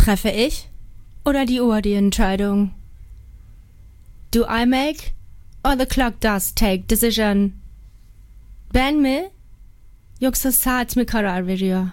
Treffe ich oder die Uhr die Entscheidung? Do I make or the clock does take decision? Ben mi yoksa saat mi karar veriyor?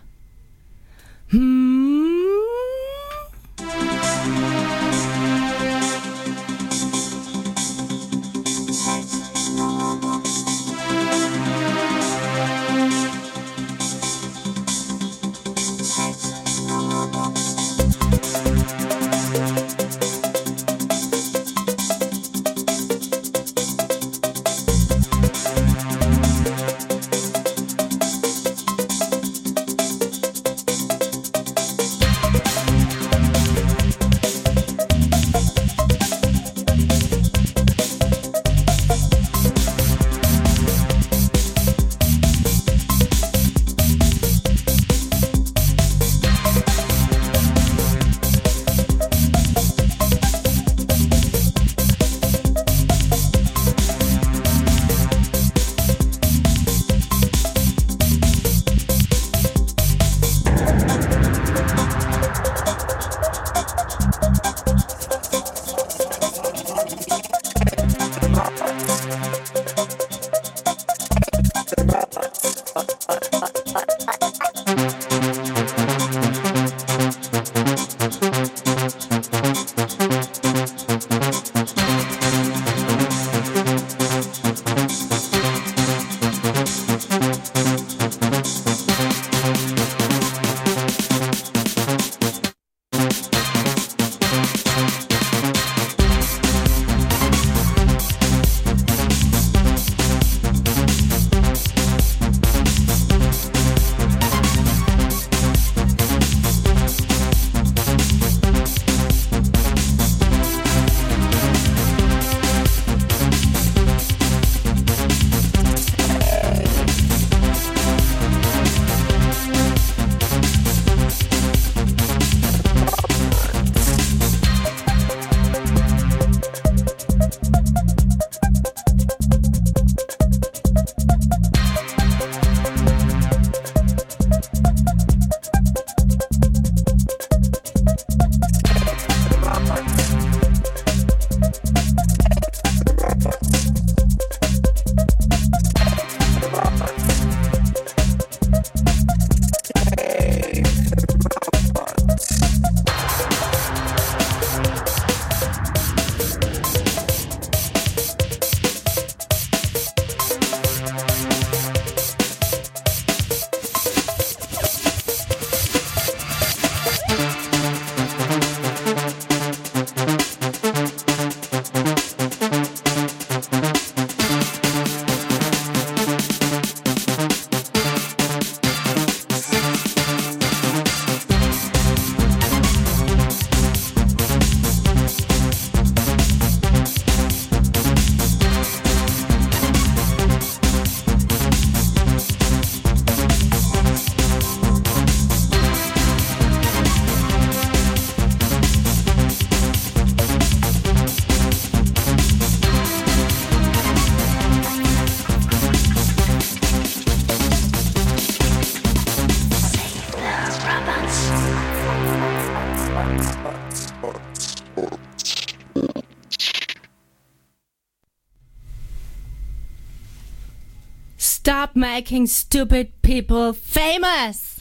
Stop making stupid people famous.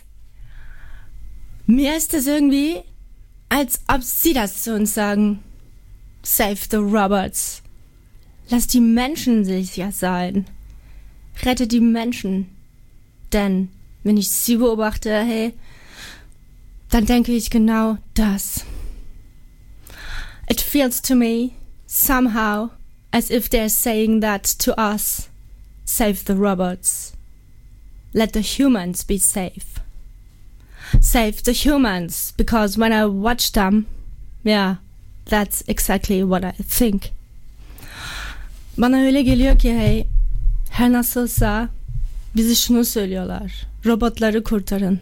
Mir ist es irgendwie, als ob sie das zu uns sagen. Save the Robots. Lass die Menschen sicher sein. Rette die Menschen. Denn, wenn ich sie beobachte, hey, dann denke ich genau das. It feels to me, somehow, as if they're saying that to us. Save the robots. Let the humans be safe. Save the humans, because when I watch them, yeah, that's exactly what I think. Bana öyle geliyor ki hey, her nasılsa bizi şunu söylüyorlar. Robotları kurtarın.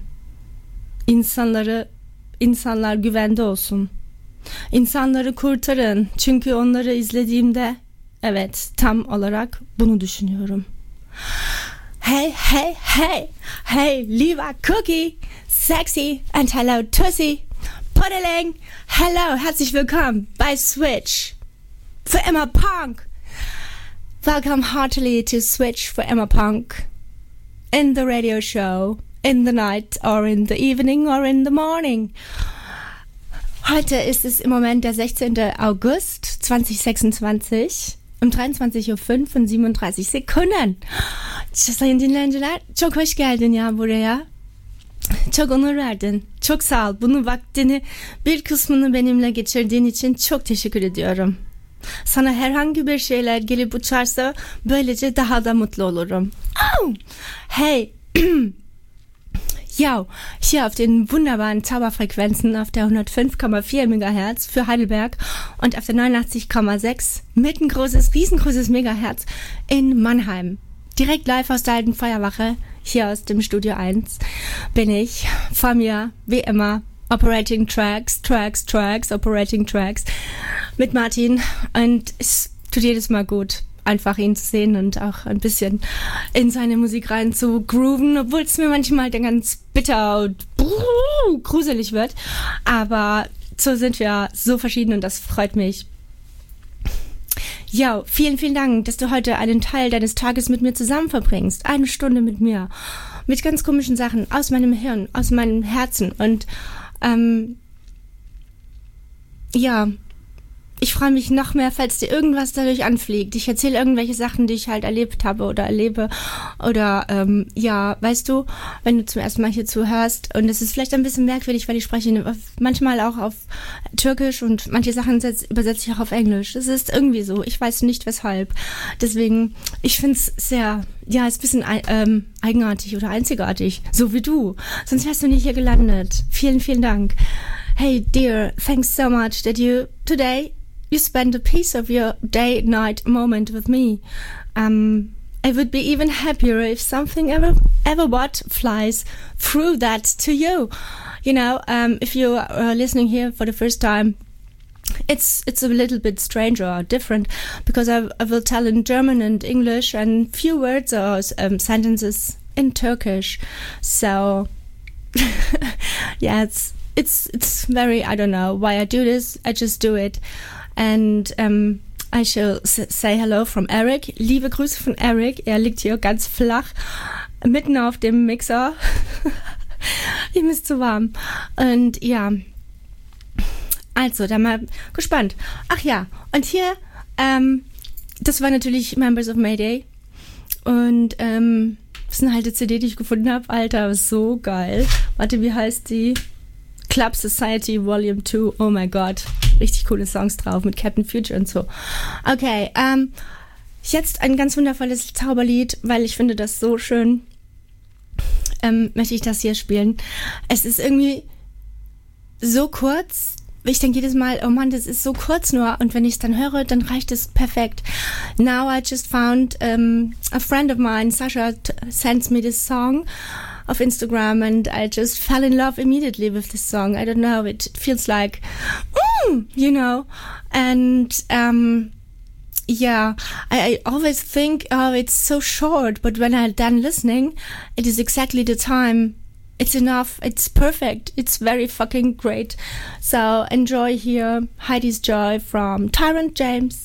İnsanlar güvende olsun. İnsanları kurtarın. Çünkü onları izlediğimde evet, tam olarak bunu düşünüyorum. Hey, hey, hey, hey, lieber Cookie, sexy and hello Tussie. Pudding! Hello, herzlich willkommen bei Switch. Für immer Punk! Welcome heartily to Switch for Emma Punk. In the radio show, in the night, or in the evening, or in the morning. Heute ist es im Moment der 16. August 2026 um 23:05 und 37 Sekunden. Sayın dinleyiciler, çok hoş geldin ya buraya. Çok onur verdin. Çok sağ ol. Bunu vaktini bir kısmını benimle geçirdiğin için çok teşekkür ediyorum. Sana herhangi bir şeyler gelip uçarsa böylece daha da mutlu olurum. Oh! Hey! Ja, hier auf den wunderbaren Zauberfrequenzen auf der 105,4 MHz für Heidelberg und auf der 89,6 mittengroßes, riesengroßes Megahertz in Mannheim. Direkt live aus der alten Feuerwache, hier aus dem Studio 1, bin ich vor mir, wie immer, Operating Tracks, Operating Tracks mit Martin, und es tut jedes Mal gut, einfach ihn zu sehen und auch ein bisschen in seine Musik rein zu grooven, obwohl es mir manchmal dann ganz bitter und gruselig wird, aber so sind wir so verschieden und das freut mich. Ja, vielen, vielen Dank, dass du heute einen Teil deines Tages mit mir zusammen verbringst. Eine Stunde mit mir. Mit ganz komischen Sachen aus meinem Hirn, aus meinem Herzen. Und ja, ich freue mich noch mehr, falls dir irgendwas dadurch anfliegt. Ich erzähle irgendwelche Sachen, die ich halt erlebt habe oder erlebe. Oder, ja, weißt du, wenn du zum ersten Mal hier zuhörst. Und es ist vielleicht ein bisschen merkwürdig, weil ich spreche manchmal auch auf Türkisch und manche Sachen übersetze ich auch auf Englisch. Das ist irgendwie so. Ich weiß nicht, weshalb. Deswegen, ich finde es sehr, ja, ist ein bisschen eigenartig oder einzigartig. So wie du. Sonst wärst du nicht hier gelandet. Vielen, vielen Dank. Hey, dear, thanks so much that you spend a piece of your day-night moment with me. I would be even happier if something ever what flies through that to you. You know, if you are listening here for the first time, it's a little bit strange or different because I will tell in German and English and few words or sentences in Turkish. So, yeah, it's very, I don't know why I do this. I just do it. And I shall say hello from Eric. Liebe Grüße von Eric. Er liegt hier ganz flach, mitten auf dem Mixer. Ihm ist zu warm. Und ja, also, da mal gespannt. Ach ja, und hier, das war natürlich Members of Mayday. Und das ist eine alte CD, die ich gefunden habe. Alter, so geil. Warte, wie heißt die? Club Society Volume 2. Oh mein Gott. Richtig coole Songs drauf mit Captain Future und so. Okay, jetzt ein ganz wundervolles Zauberlied, weil ich finde das so schön. Möchte ich das hier spielen. Es ist irgendwie so kurz. Ich denke jedes Mal, oh Mann, das ist so kurz nur. Und wenn ich es dann höre, dann reicht es perfekt. Now I just found a friend of mine, Sasha, sends me this song of Instagram, and I just fell in love immediately with this song. I don't know, it feels like, you know, and yeah, I always think, oh, it's so short, but when I'm done listening, it is exactly the time. It's enough, it's perfect, it's very fucking great. So enjoy here Heidi's Joy from Tyrant James.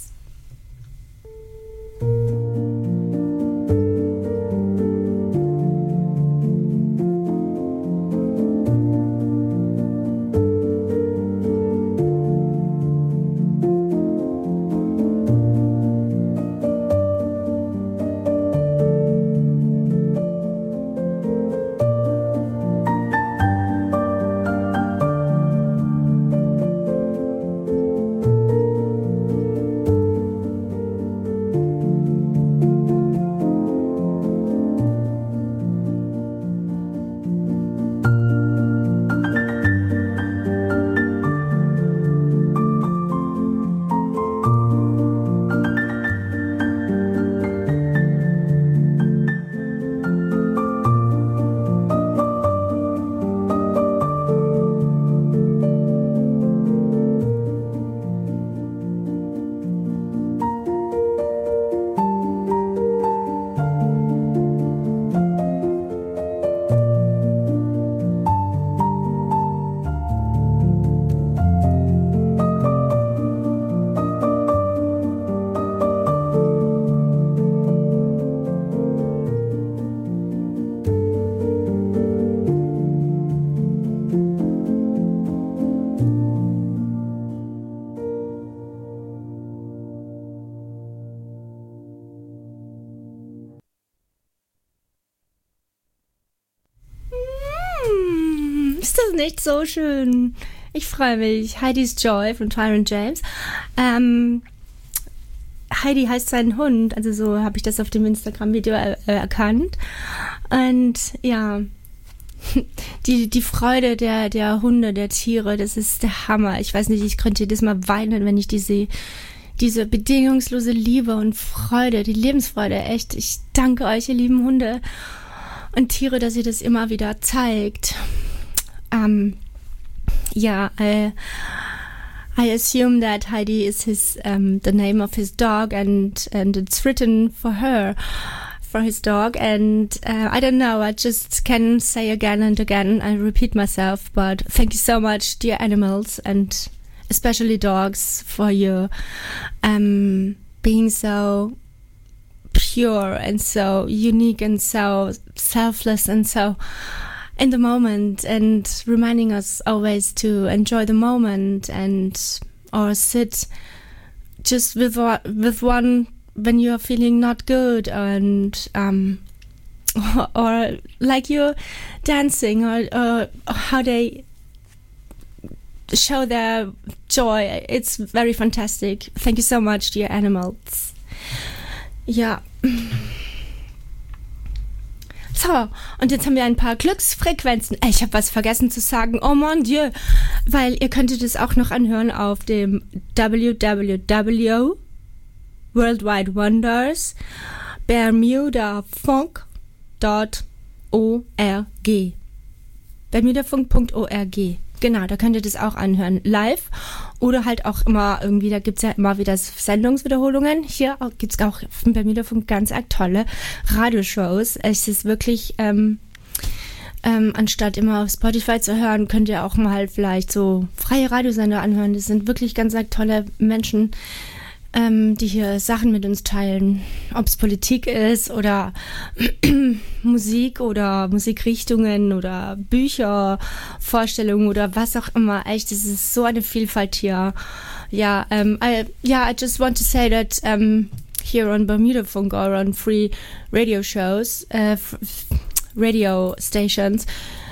echt so schön. Ich freue mich. Heidi's Joy von Tyron James. Heidi heißt sein Hund, also so habe ich das auf dem Instagram-Video erkannt. Und ja, die Freude der Hunde, der Tiere, das ist der Hammer. Ich weiß nicht, ich könnte jedes Mal weinen, wenn ich die sehe. Diese bedingungslose Liebe und Freude, die Lebensfreude, echt. Ich danke euch, ihr lieben Hunde und Tiere, dass ihr das immer wieder zeigt. I assume that Heidi is the name of his dog, and it's written for his dog. And I don't know, I just can say again and again, I repeat myself, but thank you so much, dear animals, and especially dogs, for you being so pure and so unique and so selfless and so in the moment, and reminding us always to enjoy the moment or sit just with one when you are feeling not good, and or like you're dancing, or how they show their joy. It's very fantastic. Thank you so much, dear animals. Ja. So, und jetzt haben wir ein paar Glücksfrequenzen. Ich habe was vergessen zu sagen. Oh mon Dieu. Weil ihr könntet es auch noch anhören auf dem www. Worldwide Wonders bermudafunk.org. bermudafunk.org. Genau, da könnt ihr das auch anhören. Live oder halt auch immer irgendwie, da gibt's ja immer wieder Sendungswiederholungen. Hier gibt's auch im Bermudafunk ganz tolle Radioshows. Es ist wirklich, anstatt immer auf Spotify zu hören, könnt ihr auch mal vielleicht so freie Radiosender anhören. Das sind wirklich ganz tolle Menschen, die hier Sachen mit uns teilen, ob es Politik ist oder Musik oder Musikrichtungen oder Bücher, Vorstellungen oder was auch immer. Echt, es ist so eine Vielfalt hier. Ja, I just want to say that here on Bermudafunk or on free radio shows, radio stations,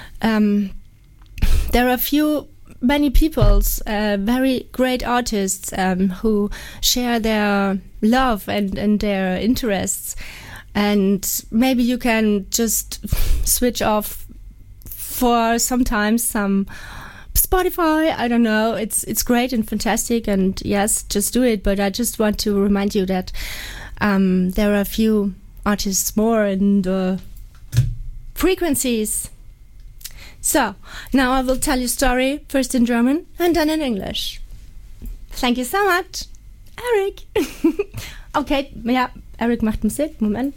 there are many peoples, very great artists who share their love and their interests, and maybe you can just switch off for sometimes some Spotify. I don't know, it's great and fantastic, and yes, just do it. But I just want to remind you that there are a few artists more in the frequencies. So, now I will tell you a story, first in German and then in English. Thank you so much, Eric. Okay, ja, Eric macht Musik, Moment.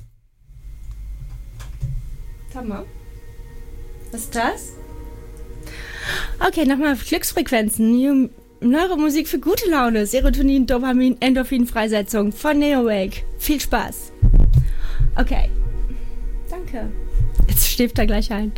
Sag mal. Was ist das? Okay, nochmal Glücksfrequenzen. Neuromusik für gute Laune, Serotonin, Dopamin, Endorphin-Freisetzung von Neowake. Viel Spaß. Okay. Danke. Jetzt schläft er gleich ein.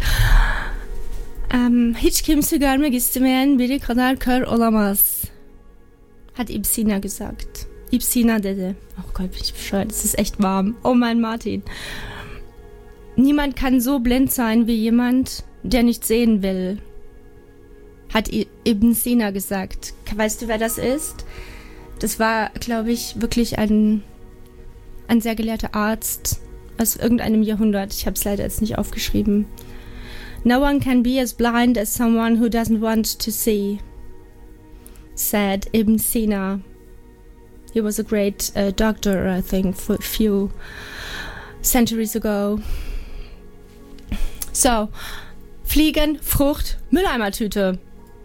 Hiç kimse görmek istemeyen biri kadar kör olamaz, hat Ibsina gesagt. Ibsina dedi. Oh Gott, bin ich bescheuert, es ist echt warm. Oh mein Martin. Niemand kann so blind sein wie jemand, der nicht sehen will, hat Ibn Sina gesagt. Weißt du, wer das ist? Das war, glaube ich, wirklich ein sehr gelehrter Arzt aus irgendeinem Jahrhundert. Ich habe es leider jetzt nicht aufgeschrieben. No one can be as blind as someone who doesn't want to see, said Ibn Sina. He was a great doctor, I think, for a few centuries ago. So, Fliegen, Frucht, Mülleimertüte.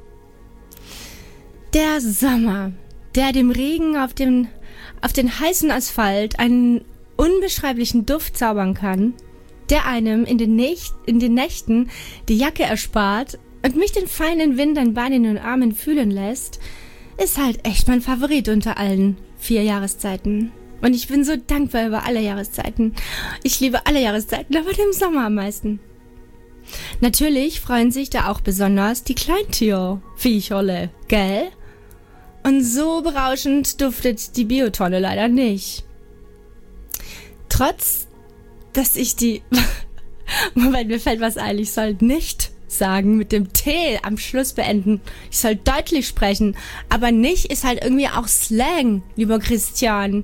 Der Sommer, der dem Regen auf den heißen Asphalt einen unbeschreiblichen Duft zaubern kann, der einem in den Nächten die Jacke erspart und mich den feinen Wind an Beinen und Armen fühlen lässt, ist halt echt mein Favorit unter allen 4 Jahreszeiten. Und ich bin so dankbar über alle Jahreszeiten. Ich liebe alle Jahreszeiten, aber den Sommer am meisten. Natürlich freuen sich da auch besonders die Kleintierviecherle, gell? Und so berauschend duftet die Biotonne leider nicht. Trotz, dass ich Moment, mir fällt was ein, ich soll nicht sagen, mit dem T am Schluss beenden. Ich soll deutlich sprechen, aber nicht ist halt irgendwie auch Slang, lieber Christian.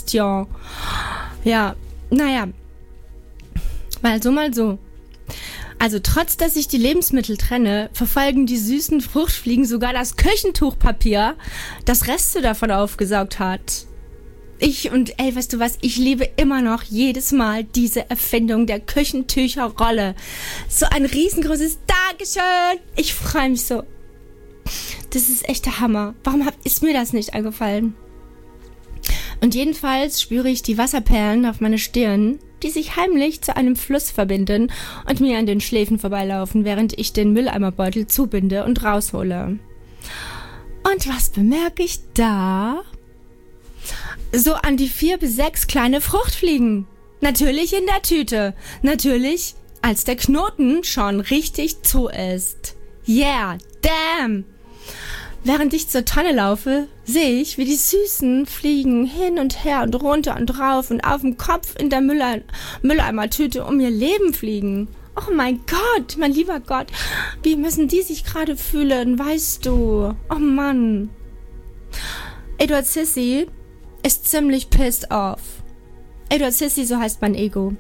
Ja, naja. Mal so. Also trotz, dass ich die Lebensmittel trenne, verfolgen die süßen Fruchtfliegen sogar das Küchentuchpapier, das Reste davon aufgesaugt hat. Weißt du was, ich liebe immer noch jedes Mal diese Erfindung der Küchentücherrolle. So ein riesengroßes Dankeschön. Ich freue mich so. Das ist echt der Hammer. Warum ist mir das nicht eingefallen? Und jedenfalls spüre ich die Wasserperlen auf meiner Stirn, die sich heimlich zu einem Fluss verbinden und mir an den Schläfen vorbeilaufen, während ich den Mülleimerbeutel zubinde und raushole. Und was bemerke ich da? So an die 4 bis 6 kleine Fruchtfliegen. Natürlich in der Tüte. Natürlich, als der Knoten schon richtig zu ist. Yeah, damn! Während ich zur Tonne laufe, sehe ich, wie die süßen Fliegen hin und her und runter und rauf und auf dem Kopf in der Mülleimertüte um ihr Leben fliegen. Oh mein Gott, mein lieber Gott, wie müssen die sich gerade fühlen, weißt du? Oh Mann. Edward Sissy ist ziemlich pissed off. Edward Sissy, so heißt mein Ego.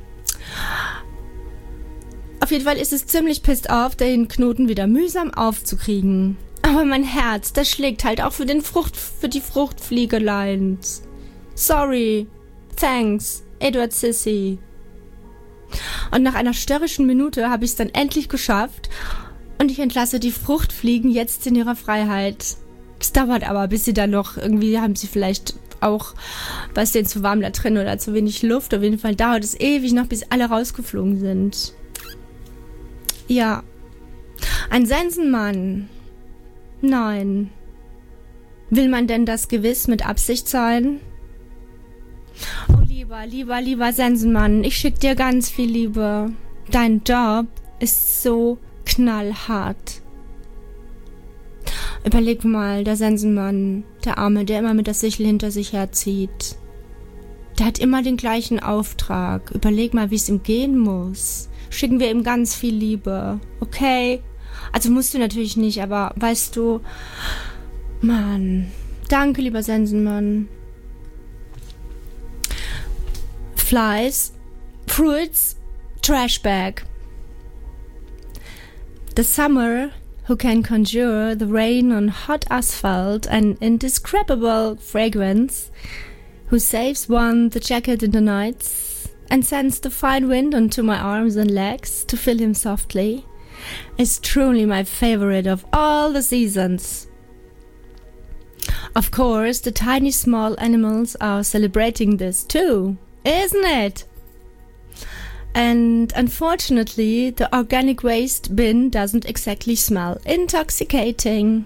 Auf jeden Fall ist es ziemlich pissed off, den Knoten wieder mühsam aufzukriegen. Aber mein Herz, das schlägt halt auch für die Fruchtfliegeleins. Sorry. Thanks, Edward Sissy. Und nach einer störrischen Minute habe ich es dann endlich geschafft und ich entlasse die Fruchtfliegen jetzt in ihrer Freiheit. Es dauert aber, bis sie dann noch irgendwie, haben sie vielleicht auch, was denen zu warm da drin oder zu wenig Luft. Auf jeden Fall dauert es ewig noch, bis alle rausgeflogen sind. Ja. Ein Sensenmann. Nein. Will man denn das gewiss mit Absicht sein? Oh, lieber Sensenmann, ich schick dir ganz viel Liebe. Dein Job ist so knallhart. Überleg mal, der Sensenmann, der Arme, der immer mit der Sichel hinter sich herzieht. Der hat immer den gleichen Auftrag. Überleg mal, wie es ihm gehen muss. Schicken wir ihm ganz viel Liebe, okay? Also musst du natürlich nicht, aber weißt du, Mann, danke, lieber Sensenmann. Flies, fruits, trash bag. The summer who can conjure the rain on hot asphalt and indescribable fragrance, who saves one the jacket in the nights and sends the fine wind onto my arms and legs to fill him softly, is truly my favorite of all the seasons. Of course, the tiny small animals are celebrating this too, isn't it? And unfortunately, the organic waste bin doesn't exactly smell intoxicating.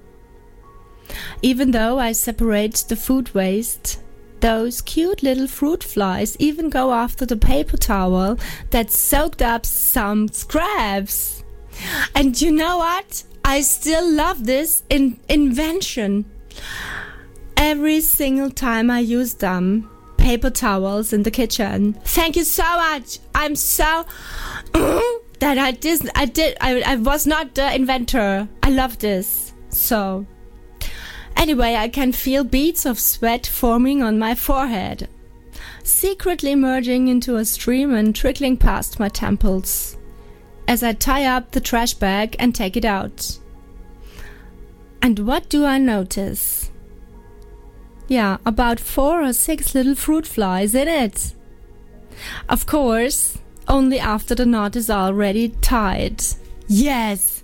Even though I separate the food waste, those cute little fruit flies even go after the paper towel that soaked up some scraps. And you know what? I still love this invention. Every single time I use them, paper towels in the kitchen. Thank you so much. I'm so that I was not the inventor. I love this. So anyway, I can feel beads of sweat forming on my forehead, secretly merging into a stream and trickling past my temples as I tie up the trash bag and take it out. And what do I notice? Yeah, about 4 or 6 little fruit flies in it. Of course, only after the knot is already tied. Yes!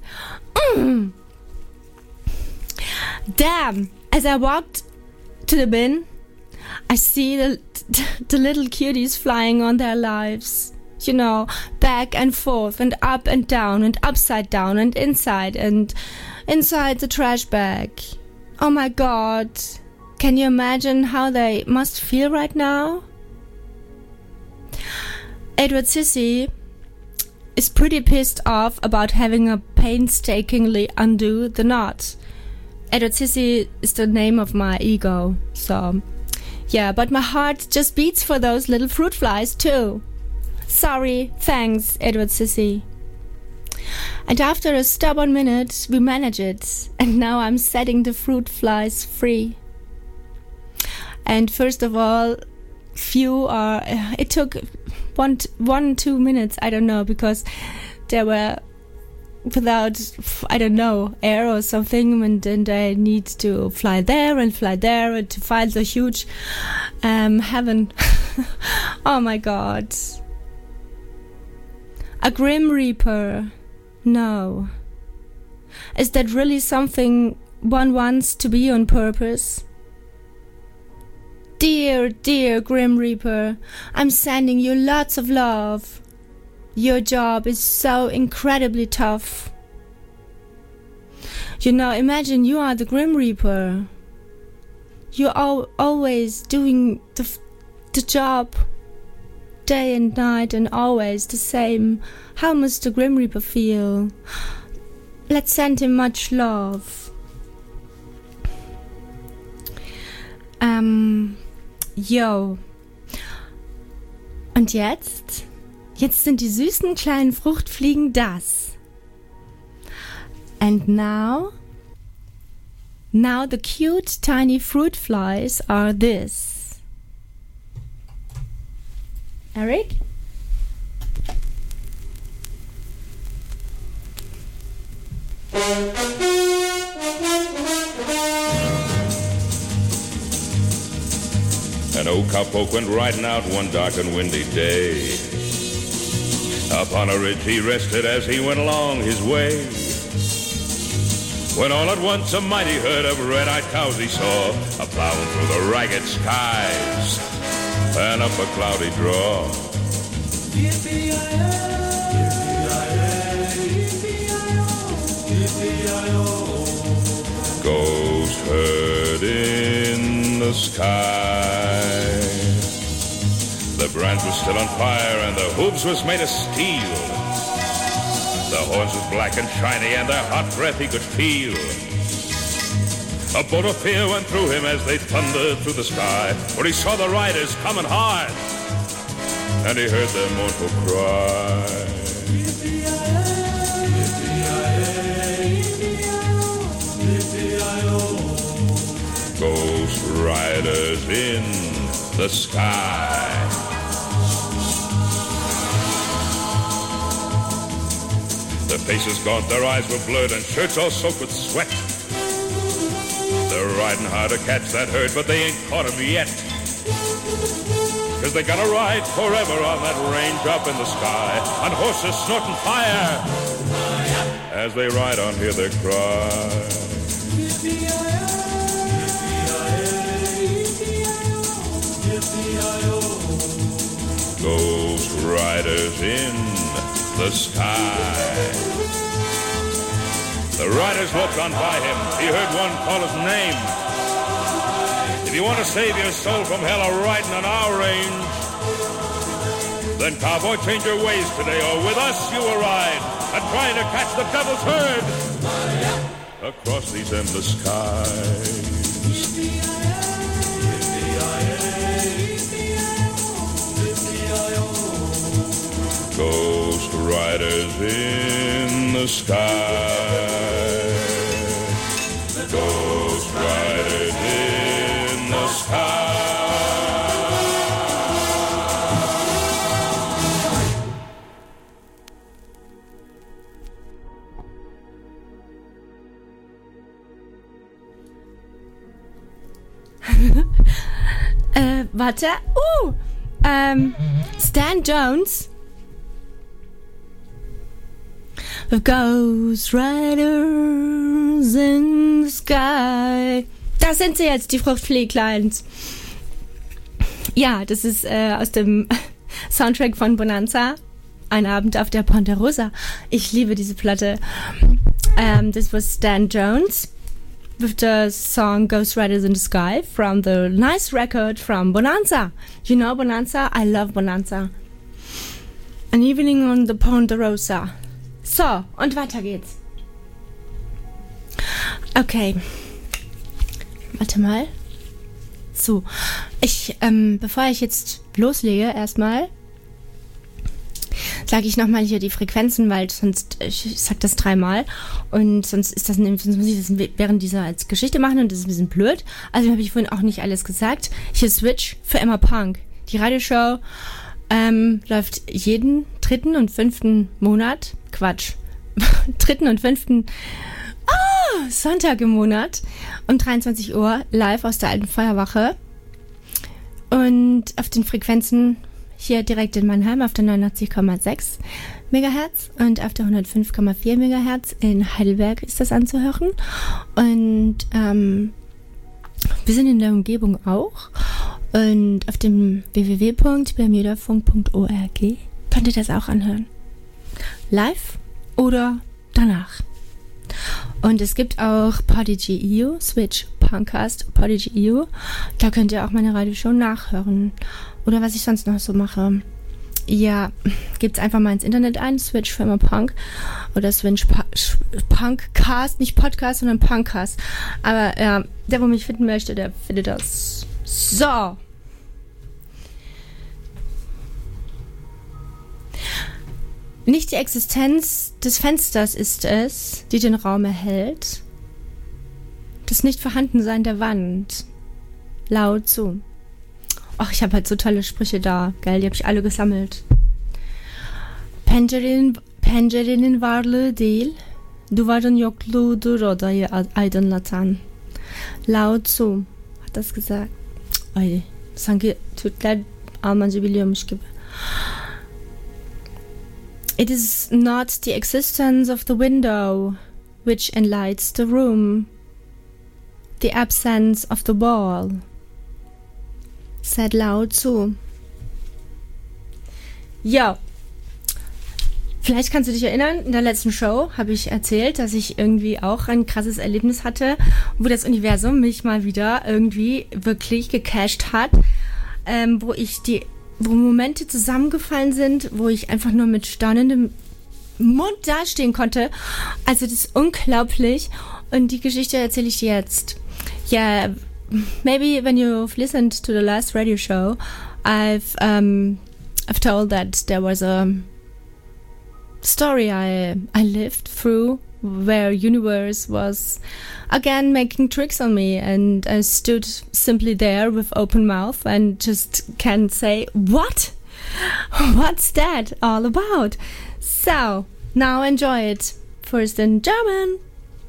Damn! As I walked to the bin, I see the little cuties flying on their lives. You know, back and forth and up and down and upside down and inside the trash bag. Oh my God. Can you imagine how they must feel right now? Edward Sissy is pretty pissed off about having a painstakingly undo the knot. Edward Sissy is the name of my ego, so yeah, but my heart just beats for those little fruit flies too. Sorry, thanks, Edward Sissy. And after a stubborn minute, we manage it. And now I'm setting the fruit flies free. And first of all, it took 2 minutes, I don't know, because they were without, I don't know, air or something, and then I need to fly there and to find the huge heaven. Oh my God. A Grim Reaper. No. Is that really something one wants to be on purpose? Dear, dear Grim Reaper, I'm sending you lots of love. Your job is so incredibly tough. You know, imagine you are the Grim Reaper. You're always doing the job day and night and always the same. How must the Grim Reaper feel? Let's send him much love. Yo. Und jetzt? Jetzt sind die süßen kleinen Fruchtfliegen das. And now the cute tiny fruit flies are this. Eric? An old cowpoke went riding out one dark and windy day. Upon a ridge he rested as he went along his way. When all at once a mighty herd of red-eyed cows he saw, a-plowing through the ragged skies and up a cloudy draw. Ghost herd in the sky. The brands were still on fire and the hooves was made of steel. The horns was black and shiny and their hot breath he could feel. A bolt of fear went through him as they thundered through the sky, for he saw the riders coming hard and he heard their mournful cry. Ghost riders in the sky. Their faces gaunt, their eyes were blurred, and shirts all soaked with sweat. They're riding hard to catch that herd, but they ain't caught him yet. 'Cause they gotta ride forever on that range up in the sky, on horses snorting fire. As they ride on, hear their cry. Ghost riders in the sky. The riders looked on by him. He heard one call his name. If you want to save your soul from hell or riding on our range, then cowboy, change your ways today, or with us you will ride and try to catch the devil's herd across these endless skies. Ghost riders in the sky. Ghost riders in the sky. Warte. Stan Jones. The Ghost Riders in the Sky. Das sind sie jetzt, die Fruchtfliegleins. Ja, das ist aus dem Soundtrack von Bonanza. Ein Abend auf der Ponderosa. Ich liebe diese Platte. This was Stan Jones with the song Ghost Riders in the Sky from the nice record from Bonanza. You know Bonanza? I love Bonanza. An Evening on the Ponderosa. So, und weiter geht's. Okay. Warte mal. So, bevor ich jetzt loslege, erstmal sage ich nochmal hier die Frequenzen, weil sonst, ich sag das 3-mal und sonst ist das, sonst muss ich das während dieser als Geschichte machen und das ist ein bisschen blöd. Also habe ich vorhin auch nicht alles gesagt. Hier Switch für Emma Punk. Die Radioshow läuft jeden 3. und 5. Monat, 3. und 5. Sonntag im Monat um 23 Uhr live aus der alten Feuerwache. Und auf den Frequenzen hier direkt in Mannheim auf der 89,6 Megahertz und auf der 105,4 Megahertz in Heidelberg ist das anzuhören. Und wir sind in der Umgebung auch. Und auf dem www.bermudafunk.org könnt ihr das auch anhören. Live oder danach. Und es gibt auch Podigy.io, Switch Punkcast, Podigy.io. Da könnt ihr auch meine Radioshow nachhören. Oder was ich sonst noch so mache. Ja, gebt's einfach mal ins Internet ein, Switch für Emma Punk. Oder Switch Punkcast, nicht Podcast, sondern Punkcast. Aber ja, der, wo mich finden möchte, der findet das. So. Nicht die Existenz des Fensters ist es, die den Raum erhält. Das Nicht-Vorhandensein der Wand. Lao Tzu. Ach, ich habe halt so tolle Sprüche da, gell? Die habe ich alle gesammelt. Pencerenin varlığı değil, duvarın yokluğudur odayı aydınlatan. Lao Tzu hat das gesagt. Ay, sanki Türkler Almanca biliyormuş gibi. It is not the existence of the window which enlights the room, the absence of the wall, said Lao Tzu. Ja, vielleicht kannst du dich erinnern, in der letzten Show habe ich erzählt, dass ich irgendwie auch ein krasses Erlebnis hatte, wo das Universum mich mal wieder irgendwie wirklich gecasht hat, wo Momente zusammengefallen sind, wo ich einfach nur mit staunendem Mund dastehen konnte. Also das ist unglaublich. Und die Geschichte erzähle ich dir jetzt. Yeah, maybe when you've listened to the last radio show, I've told that there was a story I lived through where universe was again making tricks on me, and I stood simply there with open mouth and just can't say, what? What's that all about? So, now enjoy it. First in German.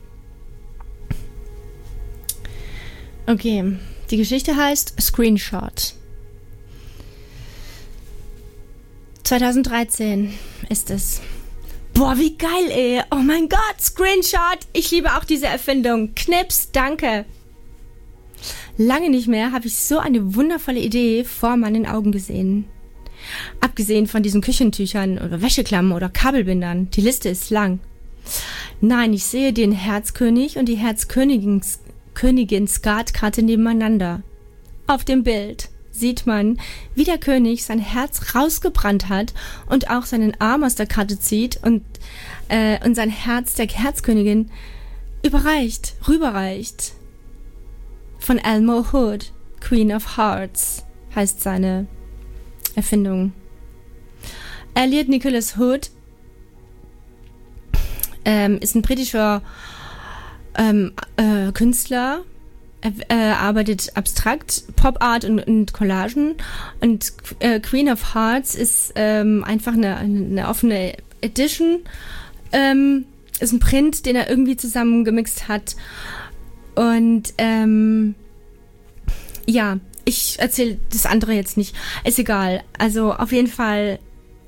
Okay, die Geschichte heißt Screenshot. 2013 ist es. Boah, wie geil, ey. Oh mein Gott, Screenshot. Ich liebe auch diese Erfindung. Knips, danke. Lange nicht mehr habe ich so eine wundervolle Idee vor meinen Augen gesehen. Abgesehen von diesen Küchentüchern oder Wäscheklammern oder Kabelbindern. Die Liste ist lang. Nein, ich sehe den Herzkönig und die Herzkönigin Skatkarte nebeneinander. Auf dem Bild sieht man, wie der König sein Herz rausgebrannt hat und auch seinen Arm aus der Karte zieht und sein Herz der Herzkönigin rüberreicht. Von Elmo Hood, Queen of Hearts, heißt seine Erfindung. Elliot Nicholas Hood ist ein britischer Künstler. Er arbeitet abstrakt, Pop-Art und Collagen. Und Queen of Hearts ist einfach eine offene Edition. Ist ein Print, den er irgendwie zusammengemixt hat. Und ja, ich erzähle das andere jetzt nicht. Ist egal. Also auf jeden Fall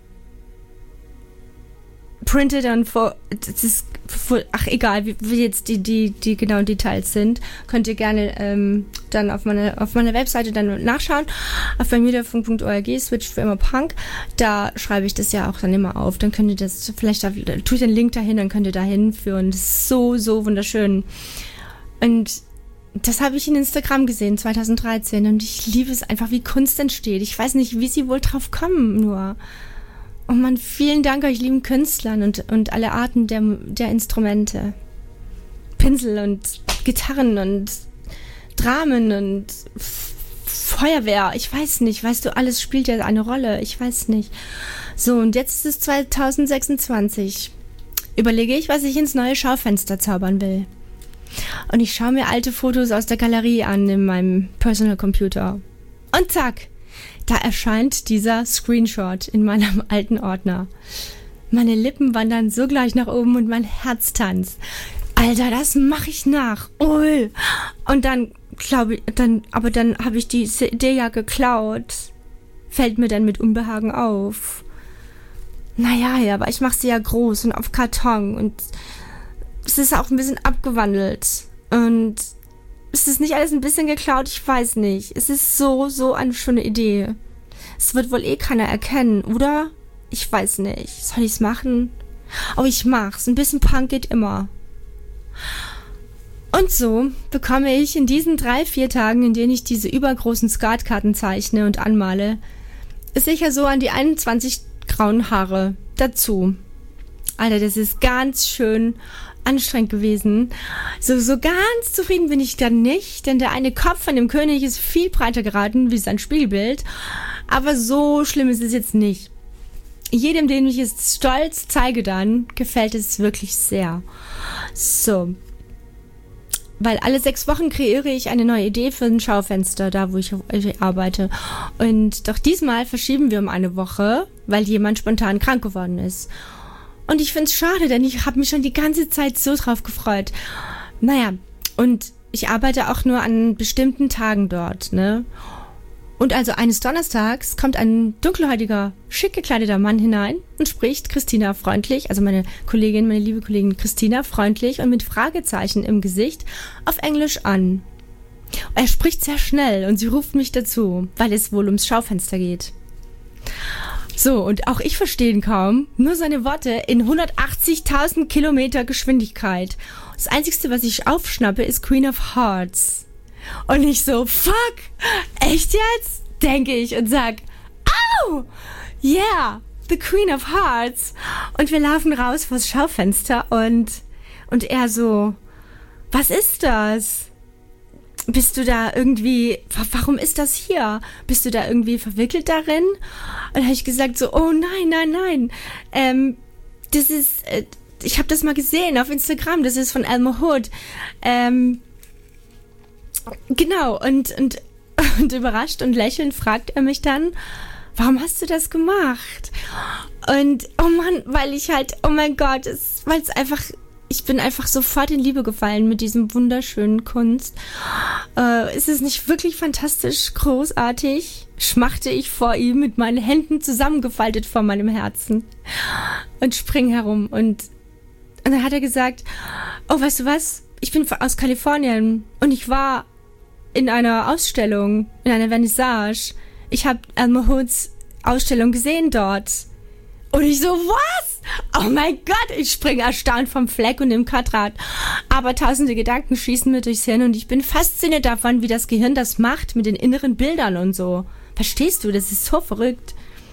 printed und ach egal, wie jetzt die genauen Details sind, könnt ihr gerne dann auf meiner Webseite dann nachschauen, auf bermudafunk.org, Switch für immer Punk, da schreibe ich das ja auch dann immer auf, dann könnt ihr das, vielleicht tue ich den Link dahin, dann könnt ihr da hinführen, das ist so, so wunderschön. Und das habe ich in Instagram gesehen, 2013, und ich liebe es einfach, wie Kunst entsteht. Ich weiß nicht, wie sie wohl drauf kommen, nur. Oh Mann, vielen Dank euch lieben Künstlern und alle Arten der Instrumente. Pinsel und Gitarren und Dramen und Feuerwehr. Ich weiß nicht, weißt du, alles spielt ja eine Rolle. Ich weiß nicht. So, und jetzt ist es 2026. Überlege ich, was ich ins neue Schaufenster zaubern will. Und ich schaue mir alte Fotos aus der Galerie an in meinem Personal Computer. Und zack, da erscheint dieser Screenshot in meinem alten Ordner. Meine Lippen wandern sogleich nach oben und mein Herz tanzt. Alter, das mache ich nach. Ui. Und dann dann habe ich die CD ja geklaut. Fällt mir dann mit Unbehagen auf. Naja, aber ich mache sie ja groß und auf Karton und es ist auch ein bisschen abgewandelt. Und ist es nicht alles ein bisschen geklaut? Ich weiß nicht. Es ist so eine schöne Idee. Es wird wohl keiner erkennen, oder? Ich weiß nicht. Soll ich's machen? Oh, ich mach's. Ein bisschen Punk geht immer. Und so bekomme ich in diesen 3-4 Tagen, in denen ich diese übergroßen Skatkarten zeichne und anmale, sicher so an die 21 grauen Haare dazu. Alter, das ist ganz schön anstrengend gewesen. So ganz zufrieden bin ich dann nicht, denn der eine Kopf von dem König ist viel breiter geraten wie sein Spiegelbild. Aber so schlimm ist es jetzt nicht. Jedem, dem ich es stolz zeige dann, gefällt es wirklich sehr. So. Weil alle 6 Wochen kreiere ich eine neue Idee für ein Schaufenster, da wo ich arbeite. Und doch diesmal verschieben wir um eine Woche, weil jemand spontan krank geworden ist. Und ich find's schade, denn ich habe mich schon die ganze Zeit so drauf gefreut. Naja, und ich arbeite auch nur an bestimmten Tagen dort, ne? Und also eines Donnerstags kommt ein dunkelhäutiger, schick gekleideter Mann hinein und spricht Christina freundlich, also meine liebe Kollegin Christina freundlich und mit Fragezeichen im Gesicht auf Englisch an. Er spricht sehr schnell und sie ruft mich dazu, weil es wohl ums Schaufenster geht. So, und auch ich verstehe ihn kaum, nur seine Worte in 180.000 Kilometer Geschwindigkeit. Das Einzige, was ich aufschnappe, ist Queen of Hearts. Und ich so, fuck, echt jetzt? Denke ich und sag, oh, yeah, the Queen of Hearts. Und wir laufen raus vors Schaufenster und er so, was ist das? Bist du da irgendwie, warum ist das hier? Bist du da irgendwie verwickelt darin? Und dann habe ich gesagt so, oh nein. Das ist, ich habe das mal gesehen auf Instagram, das ist von Elmer Hood. Genau, und überrascht und lächelnd fragt er mich dann, warum hast du das gemacht? Und, oh Mann, oh mein Gott, weil es einfach, ich bin einfach sofort in Liebe gefallen mit diesem wunderschönen Kunst. Ist es nicht wirklich fantastisch, großartig? Schmachte ich vor ihm mit meinen Händen zusammengefaltet vor meinem Herzen und spring herum. Und dann hat er gesagt, oh, weißt du was? Ich bin aus Kalifornien und ich war in einer Ausstellung, in einer Vernissage. Ich habe Elmer Hoods Ausstellung gesehen dort. Und ich so, was? Oh mein Gott, ich springe erstaunt vom Fleck und im Quadrat. Aber tausende Gedanken schießen mir durchs Hirn und ich bin fasziniert davon, wie das Gehirn das macht mit den inneren Bildern und so. Verstehst du? Das ist so verrückt.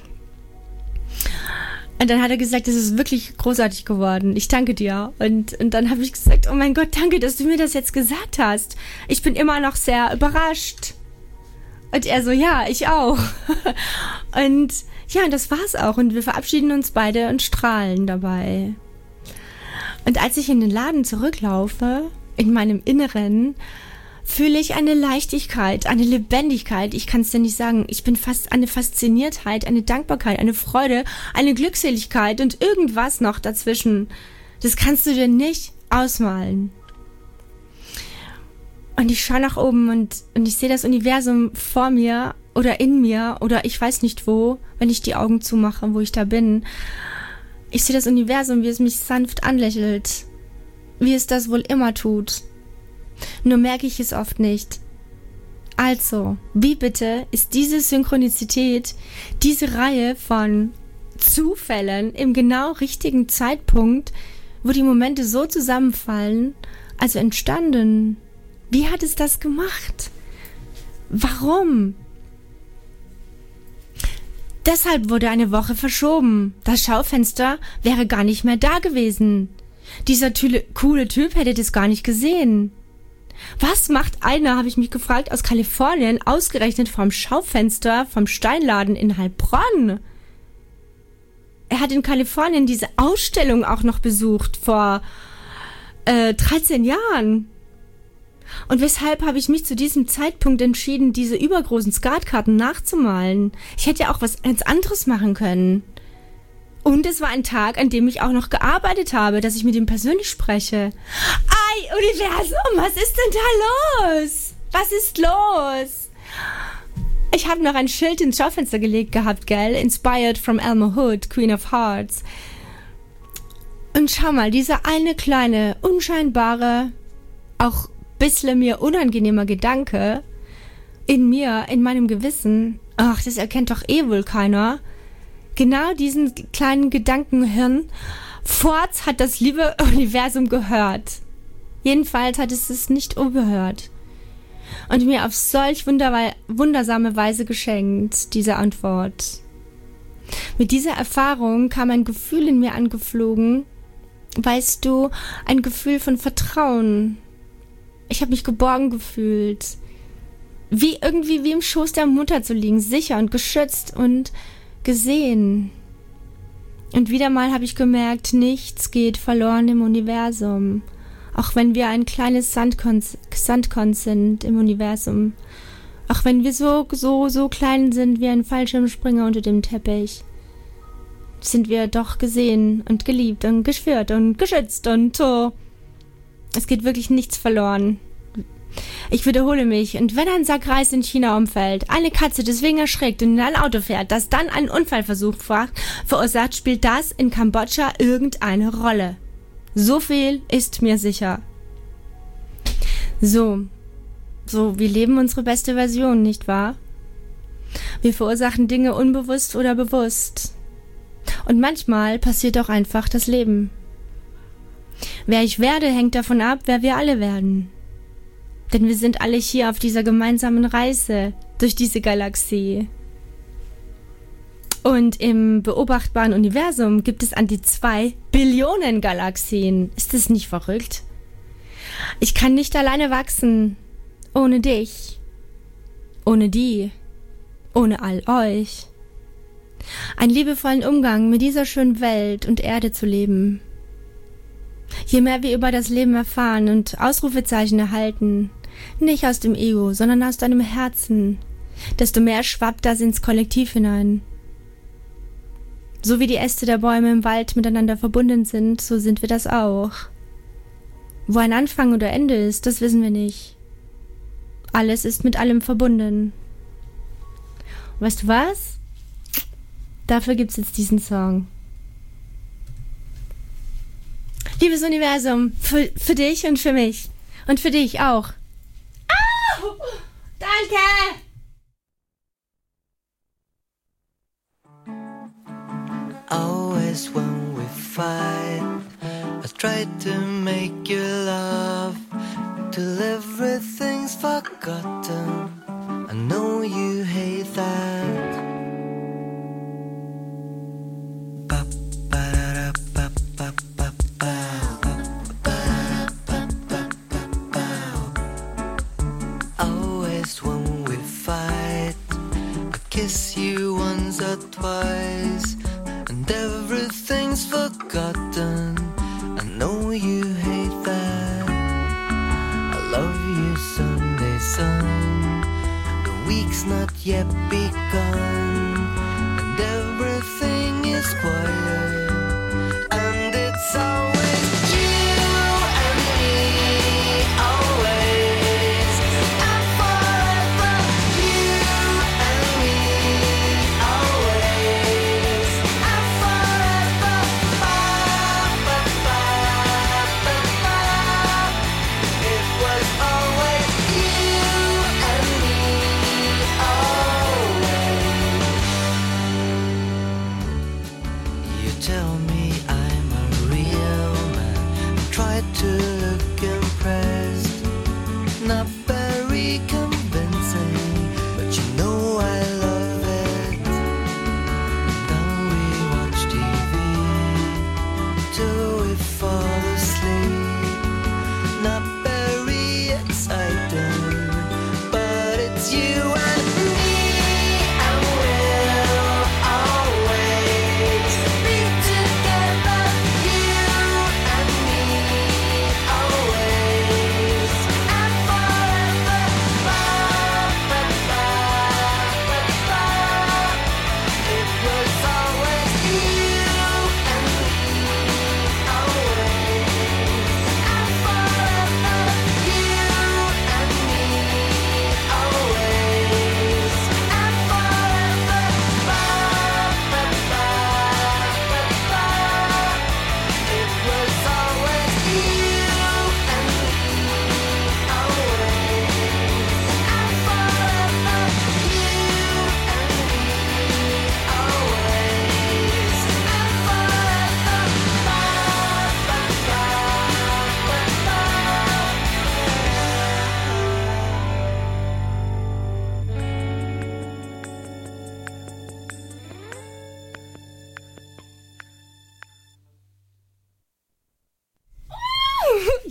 Und dann hat er gesagt, das ist wirklich großartig geworden. Ich danke dir. Und dann habe ich gesagt, oh mein Gott, danke, dass du mir das jetzt gesagt hast. Ich bin immer noch sehr überrascht. Und er so, ja, ich auch. Und ja, und das war's auch. Und wir verabschieden uns beide und strahlen dabei. Und als ich in den Laden zurücklaufe, in meinem Inneren, fühle ich eine Leichtigkeit, eine Lebendigkeit. Ich kann es dir nicht sagen. Ich bin fast eine Fasziniertheit, eine Dankbarkeit, eine Freude, eine Glückseligkeit und irgendwas noch dazwischen. Das kannst du dir nicht ausmalen. Und ich schaue nach oben und ich sehe das Universum vor mir oder in mir oder ich weiß nicht wo, wenn ich die Augen zumache, wo ich da bin. Ich sehe das Universum, wie es mich sanft anlächelt, wie es das wohl immer tut. Nur merke ich es oft nicht. Also, wie bitte ist diese Synchronizität, diese Reihe von Zufällen im genau richtigen Zeitpunkt, wo die Momente so zusammenfallen, also entstanden? Wie hat es das gemacht? Warum? Deshalb wurde eine Woche verschoben. Das Schaufenster wäre gar nicht mehr da gewesen. Dieser coole Typ hätte das gar nicht gesehen. Was macht einer, habe ich mich gefragt, aus Kalifornien, ausgerechnet vom Schaufenster vom Steinladen in Heilbronn? Er hat in Kalifornien diese Ausstellung auch noch besucht vor 13 Jahren. Und weshalb habe ich mich zu diesem Zeitpunkt entschieden, diese übergroßen Skatkarten nachzumalen? Ich hätte ja auch was ganz anderes machen können. Und es war ein Tag, an dem ich auch noch gearbeitet habe, dass ich mit ihm persönlich spreche. Ei, Universum, was ist denn da los? Was ist los? Ich habe noch ein Schild ins Schaufenster gelegt gehabt, gell? Inspired from Elmer Hood, Queen of Hearts. Und schau mal, dieser eine kleine, unscheinbare, auch bisschen mir unangenehmer Gedanke in mir, in meinem Gewissen, ach, das erkennt doch eh wohl keiner. Genau diesen kleinen Gedankenhirn, Forts hat das liebe Universum gehört. Jedenfalls hat es nicht überhört. Und mir auf solch wundersame Weise geschenkt, diese Antwort. Mit dieser Erfahrung kam ein Gefühl in mir angeflogen, weißt du, ein Gefühl von Vertrauen. Ich habe mich geborgen gefühlt. Wie im Schoß der Mutter zu liegen, sicher und geschützt und gesehen. Und wieder mal habe ich gemerkt, nichts geht verloren im Universum. Auch wenn wir ein kleines Sandkorn sind im Universum. Auch wenn wir so klein sind wie ein Fallschirmspringer unter dem Teppich, sind wir doch gesehen und geliebt und geschwört und geschützt und so. Es geht wirklich nichts verloren. Ich wiederhole mich, und wenn ein Sack Reis in China umfällt, eine Katze deswegen erschreckt und in ein Auto fährt, das dann einen Unfallversuch verursacht, spielt das in Kambodscha irgendeine Rolle. So viel ist mir sicher. So, wir leben unsere beste Version, nicht wahr? Wir verursachen Dinge unbewusst oder bewusst. Und manchmal passiert auch einfach das Leben. Wer ich werde, hängt davon ab, wer wir alle werden. Denn wir sind alle hier auf dieser gemeinsamen Reise durch diese Galaxie. Und im beobachtbaren Universum gibt es an die 2 Billionen Galaxien. Ist das nicht verrückt? Ich kann nicht alleine wachsen. Ohne dich. Ohne die. Ohne all euch. Einen liebevollen Umgang mit dieser schönen Welt und Erde zu leben. Je mehr wir über das Leben erfahren und Ausrufezeichen erhalten, nicht aus dem Ego, sondern aus deinem Herzen, desto mehr schwappt das ins Kollektiv hinein. So wie die Äste der Bäume im Wald miteinander verbunden sind, so sind wir das auch. Wo ein Anfang oder Ende ist, das wissen wir nicht. Alles ist mit allem verbunden. Und weißt du was? Dafür gibt's jetzt diesen Song. Liebes Universum, für dich und für mich. Und für dich auch. Au! Danke! Always when we fight, I try to make you laugh, till everything's forgotten. I know you hate that. Always when we fight, I kiss you once or twice, and everything's forgotten. I know you hate that. I love you Sunday sun. The week's not yet begun, and everything is quiet, and it's always you and me, always and forever. You and me, always and forever. Ba, ba, ba, ba, ba. It was always you and me, always. You tell me I'm a real man, try to look impressed, not very convincing, but you know I love it. Then we watch TV till we fall asleep, not very exciting, but it's you and me, and we'll always be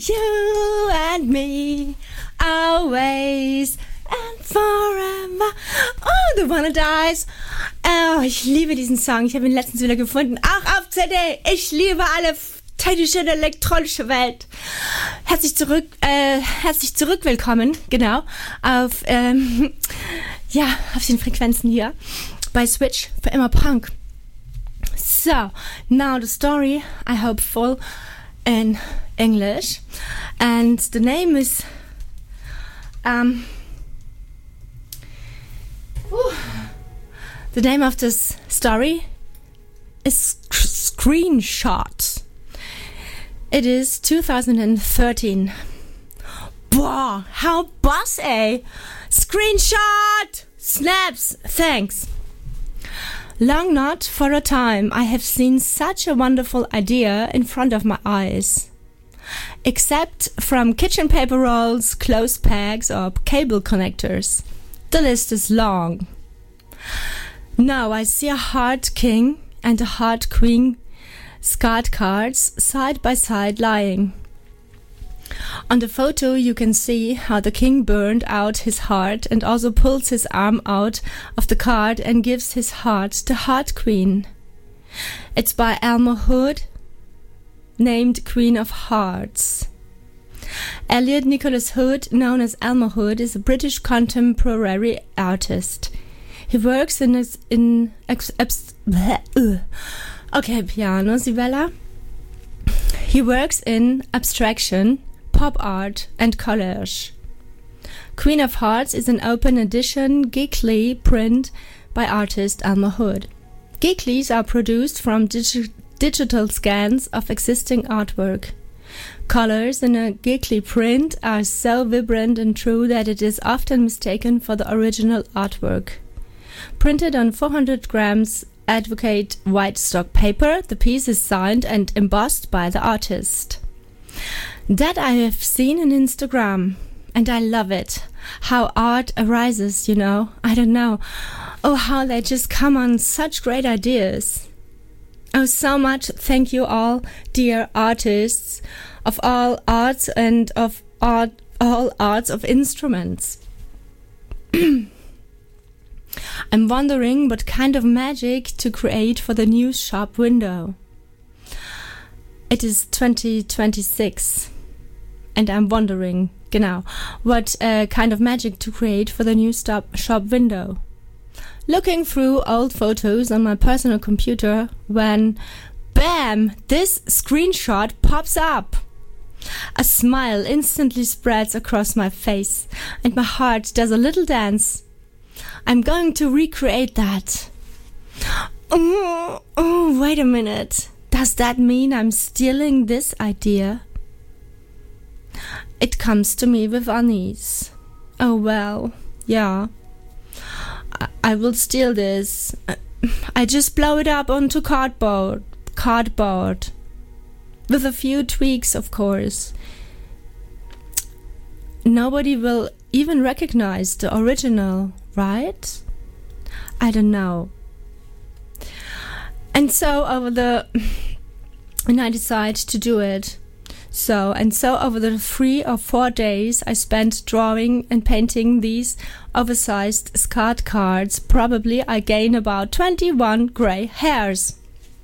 you and me, always and forever. Oh, The One That Dies. Oh, ich liebe diesen Song. Ich habe ihn letztens wieder gefunden. Auch auf CD. Ich liebe alle technische und elektronische Welt. Herzlich zurück willkommen, genau, auf den Frequenzen hier bei Switch für immer Punk. So, now the story, I hope full in English, and the name is the name of this story is Screenshot. It is 2013. Wow, how bossy! Screenshot! Snaps! Thanks. Long not for a time I have seen such a wonderful idea in front of my eyes. Except from kitchen paper rolls, clothes pegs or cable connectors. The list is long. Now I see a heart king and a heart queen card cards side by side lying. On the photo you can see how the king burned out his heart and also pulls his arm out of the card and gives his heart to Heart Queen. It's by Elmer Hood, named Queen of Hearts. Elliot Nicholas Hood, known as Elmer Hood, is a British contemporary artist. He works piano, Sibella. He works in abstraction, pop art and collage. Queen of Hearts is an open edition Geekly print by artist Elmer Hood. Geeklys are produced from digital scans of existing artwork. Colors in a Geekly print are so vibrant and true that it is often mistaken for the original artwork. Printed on 400 grams Advocate white stock paper, the piece is signed and embossed by the artist. That I have seen on Instagram, and I love it. How art arises, you know. I don't know. Oh, how they just come on such great ideas. Oh, so much thank you all, dear artists of all arts and of all arts of instruments. I'm wondering what kind of magic to create for the new shop window. It is 2026 and I'm wondering, genau, what kind of magic to create for the new shop window. Looking through old photos on my personal computer when, bam, this screenshot pops up. A smile instantly spreads across my face and my heart does a little dance. I'm going to recreate that. Oh, wait a minute. Does that mean I'm stealing this idea? It comes to me with unease. Oh well, yeah. I will steal this. I just blow it up onto cardboard. With a few tweaks, of course. Nobody will even recognize the original, right? I don't know. And so I decide to do it. So over the 3 or 4 days I spent drawing and painting these oversized card cards, probably I gain about 21 gray hairs.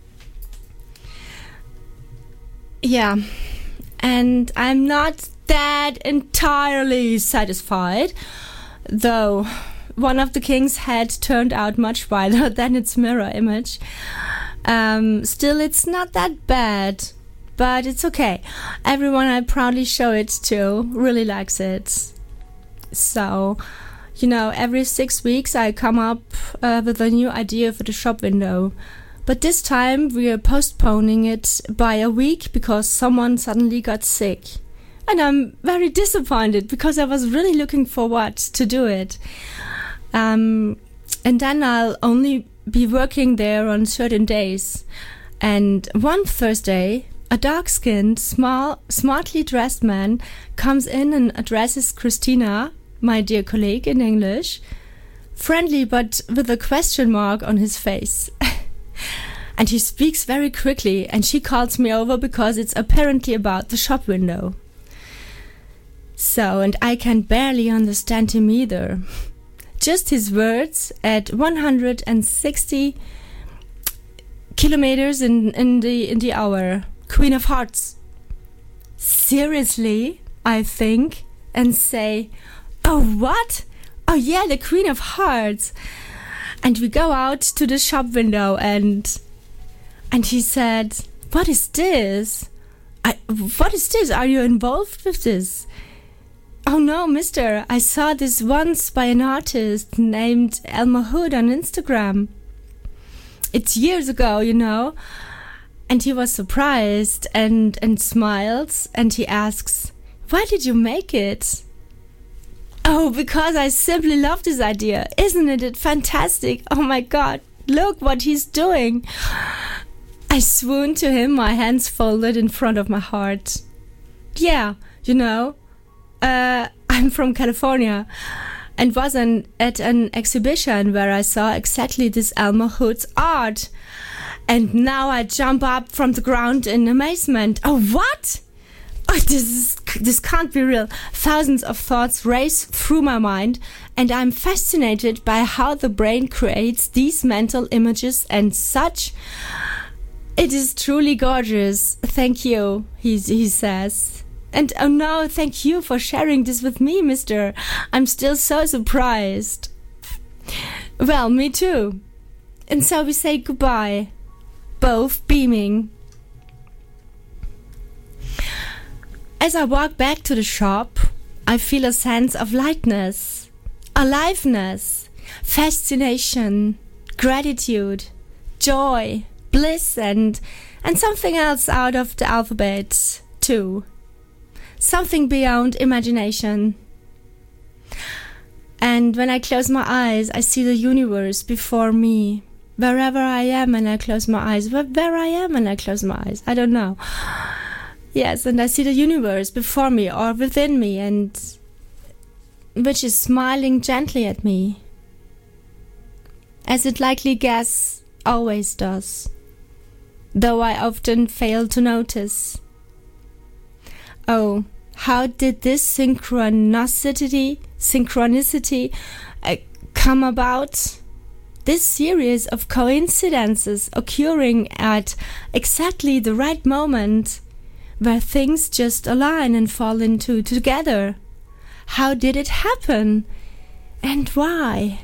Yeah, and I'm not that entirely satisfied, though one of the king's head turned out much wider than its mirror image. Still, it's not that bad, but it's okay. Everyone I proudly show it to really likes it. So, you know, every 6 weeks I come up with a new idea for the shop window. But this time we are postponing it by a week because someone suddenly got sick. And I'm very disappointed because I was really looking forward to do it. And then I'll only be working there on certain days. And one Thursday, a dark-skinned, smartly dressed man comes in and addresses Christina, my dear colleague, in English, friendly but with a question mark on his face. And he speaks very quickly, and she calls me over because it's apparently about the shop window. So, and I can barely understand him either. Just his words at 160 kilometers in the hour. Queen of Hearts. Seriously, I think, and say, oh, what? Oh yeah, the Queen of Hearts. And we go out to the shop window and he said, what is this? What is this? Are you involved with this? Oh no, mister, I saw this once by an artist named Elmer Hood on Instagram. It's years ago, you know. And he was surprised and smiles, and he asks, why did you make it? Oh, because I simply love this idea. Isn't it fantastic? Oh my God, look what he's doing. I swooned to him, my hands folded in front of my heart. Yeah, you know, I'm from California and was at an exhibition where I saw exactly this Elmer Hood's art. And now I jump up from the ground in amazement. Oh, what? Oh, this can't be real. Thousands of thoughts race through my mind, and I'm fascinated by how the brain creates these mental images and such. It is truly gorgeous. Thank you, he says. And oh no, thank you for sharing this with me, mister. I'm still so surprised. Well, me too. And so we say goodbye, both beaming. As I walk back to the shop, I feel a sense of lightness, aliveness, fascination, gratitude, joy, bliss, and something else out of the alphabet, too. Something beyond imagination. And when I close my eyes, I see the universe before me. Wherever I am when I close my eyes. Where I am when I close my eyes. I don't know. Yes, and I see the universe before me or within me, and which is smiling gently at me. As it likely guess always does. Though I often fail to notice. Oh, how did this synchronicity come about? This series of coincidences occurring at exactly the right moment, where things just align and fall into together. How did it happen? And why?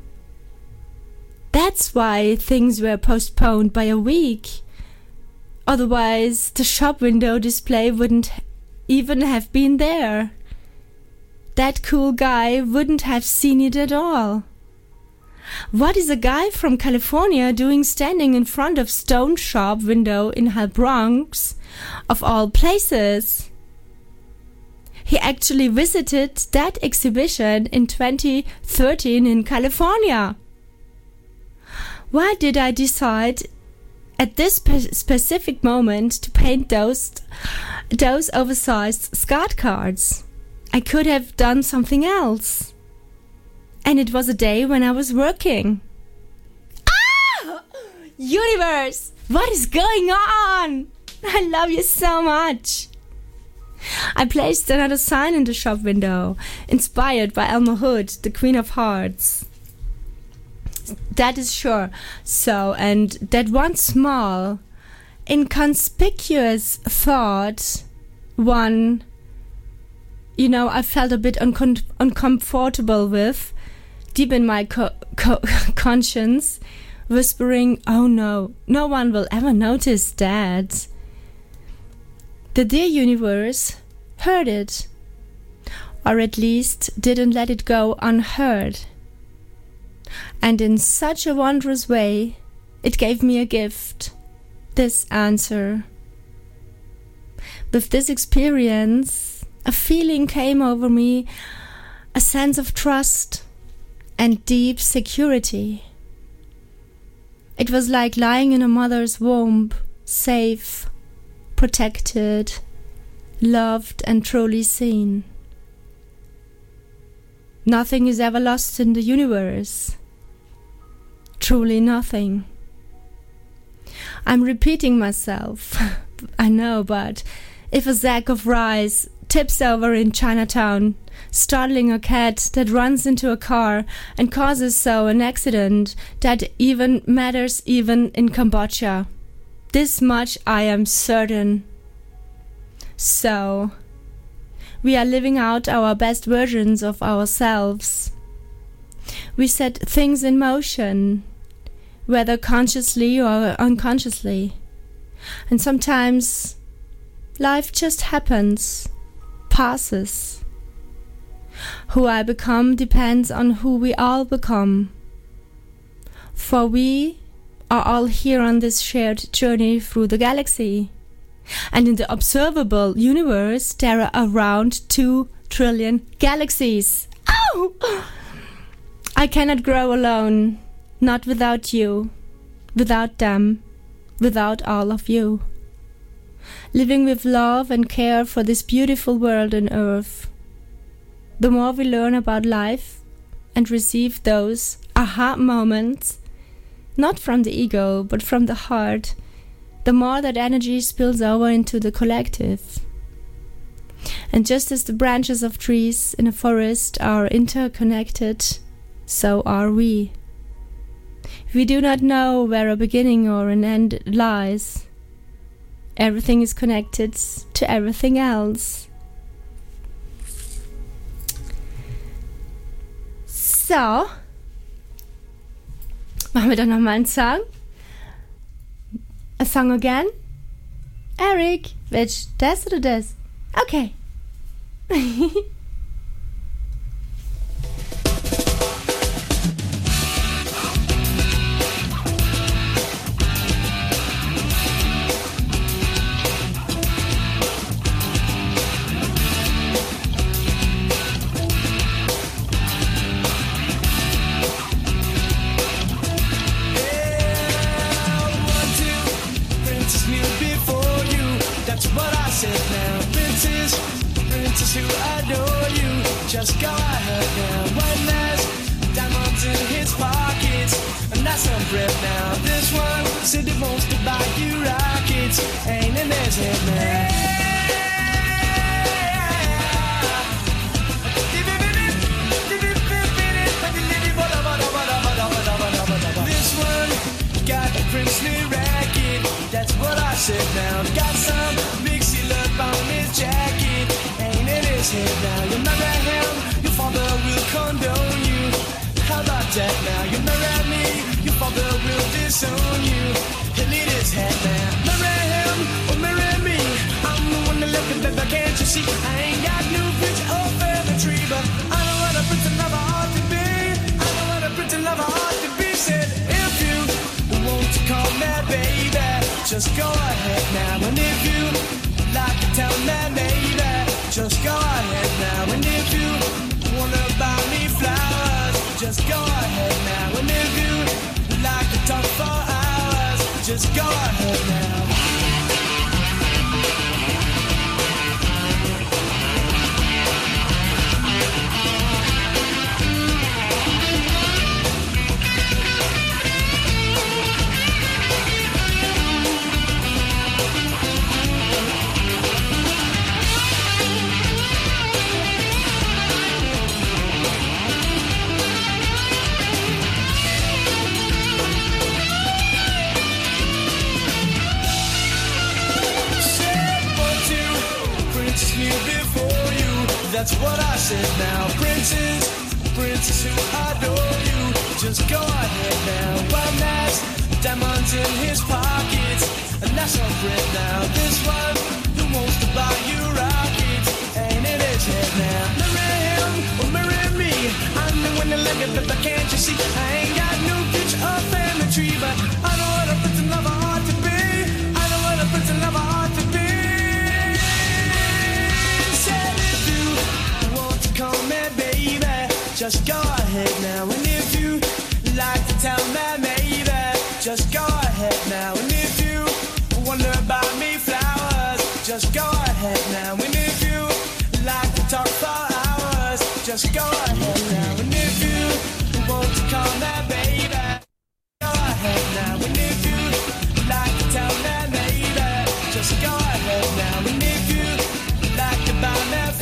That's why things were postponed by a week. Otherwise, the shop window display wouldn't even have been there. That cool guy wouldn't have seen it at all. What is a guy from California doing standing in front of Stone Shop window in High Bronx, of all places? He actually visited that exhibition in 2013 in California. Why did I decide at this specific moment to paint those oversized scout cards? I could have done something else. And it was a day when I was working. Ah! Universe! What is going on? I love you so much. I placed another sign in the shop window, inspired by Elmer Hood, the Queen of Hearts. That is sure. So, and that one small, inconspicuous thought, one, you know, I felt a bit uncomfortable with, deep in my conscience, whispering, oh no, no one will ever notice that. The dear universe heard it, or at least didn't let it go unheard. And in such a wondrous way, it gave me a gift, this answer. With this experience, a feeling came over me, a sense of trust and deep security. It was like lying in a mother's womb, safe, protected, loved and truly seen. Nothing is ever lost in the universe. Truly nothing. I'm repeating myself, I know, but if a sack of rice tips over in Chinatown, startling a cat that runs into a car and causes so an accident that even matters even in Cambodia. This much I am certain. So, we are living out our best versions of ourselves. We set things in motion, whether consciously or unconsciously. And sometimes life just happens, passes. Who I become depends on who we all become. For we are all here on this shared journey through the galaxy. And in the observable universe, there are around 2 trillion galaxies. Oh! I cannot grow alone, not without you, without them, without all of you. Living with love and care for this beautiful world and earth. The more we learn about life and receive those aha moments, not from the ego, but from the heart, the more that energy spills over into the collective. And just as the branches of trees in a forest are interconnected, so are we. We do not know where a beginning or an end lies. Everything is connected to everything else. So, machen wir doch nochmal einen Song. A song again? Eric, which, das oder das? Okay. Princess who adore you, just go ahead now. One last diamonds in his pockets, and that's some bread now. This one said he wants to buy you rockets, ain't in his head now. This one got a princely racket, that's what I said now. Got some big seal up on his jacket, ain't in his head now. You marry him, your father will condone you. How about that now? You marry me, your father will disown you. He'll eat his head now. Marry him or marry me, I'm the one that left it, baby, can't you see? I ain't got no bridge or family tree, but I know what a prince and lover ought to be. I know what a prince and lover ought to be. Said if you want to call me baby, just go ahead now. And if you like to tell me maybe, just go ahead now. And if you wanna buy me flowers, just go ahead now. And if you like to talk for hours, just go ahead now. That's what I said now. Princess who adore you, just go ahead now. One last diamonds in his pockets, and that's all bread now. This one who wants to buy you rockets, ain't in his head now. Marry him or marry me, I'm the one that let it, but can't you see? I ain't got no bitch or family tree, but I know what a prince and lover ought to be. I know what a prince and lover ought to be. Call me baby, just go ahead now. And if you like to tell me maybe, just go ahead now. And if you wonder about me flowers, just go ahead now. And if you like to talk for hours, just go ahead now. And if you want to call me baby, go ahead now. And if you like to tell me maybe, just go ahead now. And if you like to buy me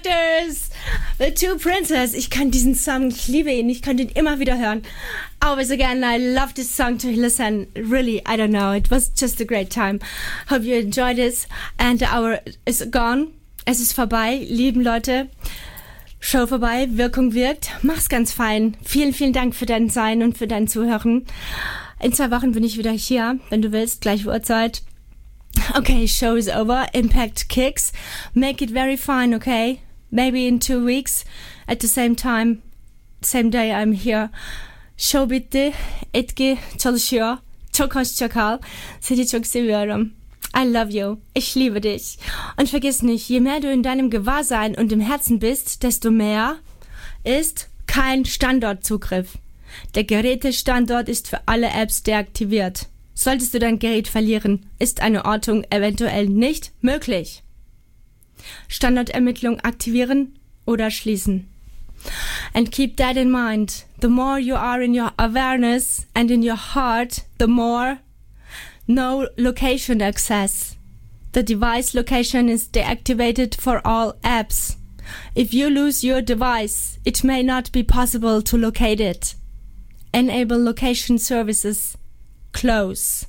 Conductors, The Two Princes. Ich kann diesen Song, ich liebe ihn, ich kann ihn immer wieder hören. Always again, I love this song to listen. Really, I don't know, it was just a great time. Hope you enjoyed this. And the hour is gone. Es ist vorbei, lieben Leute. Show vorbei, Wirkung wirkt. Mach's ganz fein. Vielen, vielen Dank für dein Sein und für dein Zuhören. In 2 Wochen bin ich wieder hier, wenn du willst, gleiche Uhrzeit. Okay, show is over. Impact kicks. Make it very fine, okay? Maybe in 2 weeks at the same time, same day I'm here. Show bitti. Etki çalışıyor. Çok hoşça kal. Seni çok seviyorum. I love you. Ich liebe dich. Und vergiss nicht, je mehr du in deinem Gewahrsein und im Herzen bist, desto mehr ist kein Standortzugriff. Der Gerätestandort ist für alle Apps deaktiviert. Solltest du dein Gerät verlieren, ist eine Ortung eventuell nicht möglich. Standortermittlung aktivieren oder schließen. And keep that in mind. The more you are in your awareness and in your heart, the more no location access. The device location is deactivated for all apps. If you lose your device, it may not be possible to locate it. Enable location services. Close.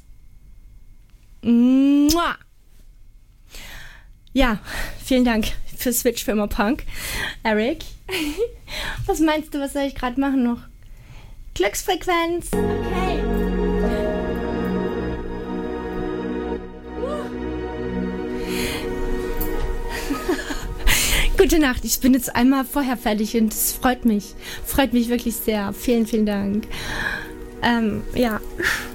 Mua. Ja, vielen Dank für Switch für immer Punk. Eric, was meinst du, was soll ich gerade machen noch? Glücksfrequenz. Okay. Gute Nacht, ich bin jetzt einmal vorher fertig und es freut mich. Freut mich wirklich sehr. Vielen, vielen Dank. Ja.